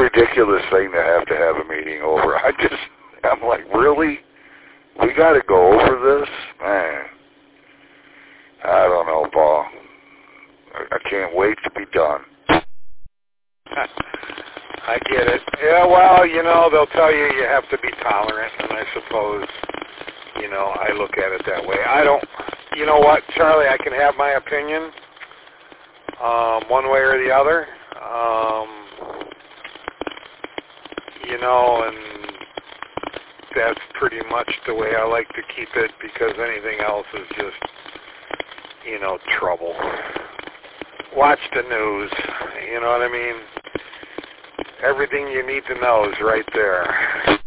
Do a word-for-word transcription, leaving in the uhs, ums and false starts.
ridiculous thing to have to have a meeting over. I just, I'm like, really? We got to go over this? Man, I don't know, Paul. I, I can't wait to be done. I get it. Yeah, well, you know, they'll tell you you have to be tolerant, and I suppose, you know, I look at it that way. I don't, you know what, Charlie, I can have my opinion um, one way or the other. Um, you know, and that's pretty much the way I like to keep it, because anything else is just, you know, trouble. Watch the news, you know what I mean? Everything you need to know is right there.